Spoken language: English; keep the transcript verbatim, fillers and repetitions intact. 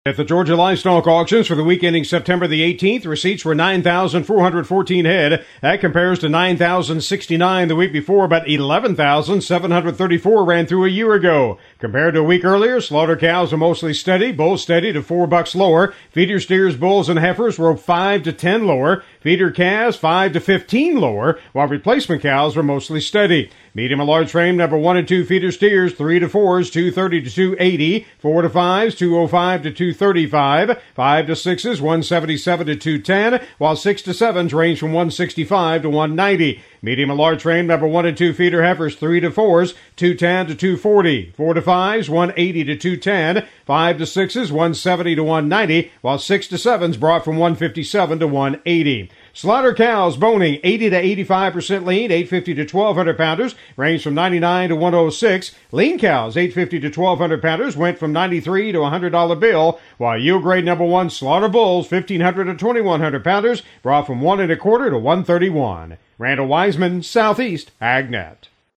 At the Georgia Livestock Auctions for the week ending September the eighteenth, receipts were nine thousand four hundred fourteen head. That compares to nine thousand sixty-nine the week before, but eleven thousand seven hundred thirty-four ran through a year ago. Compared to a week earlier, slaughter cows are mostly steady, bulls steady to four bucks lower. Feeder steers, bulls, and heifers were five to ten lower. Feeder calves five to fifteen lower, while replacement cows were mostly steady. Medium and large frame number one and two feeder steers, three to fours, two thirty to two eighty, four to fives, two oh five to two thirty-five, five to sixes, one seventy-seven to two ten, while six to sevens range from one sixty-five to one ninety. Medium and large frame number one and two feeder heifers, three to fours, two ten to two forty, four to fives, one eighty to two ten, five to sixes, one seventy to one ninety, while six to sevens brought from one fifty-seven to one eighty. Slaughter cows boning eighty to eighty-five percent lean, eight fifty to twelve hundred pounders, range from ninety-nine to one oh six. Lean cows, eight fifty to twelve hundred pounders, went from ninety-three to a one hundred dollar bill, while yield grade number one slaughter bulls, fifteen hundred to twenty-one hundred pounders, brought from one and a quarter to one thirty-one. Randall Wiseman, Southeast AgNet.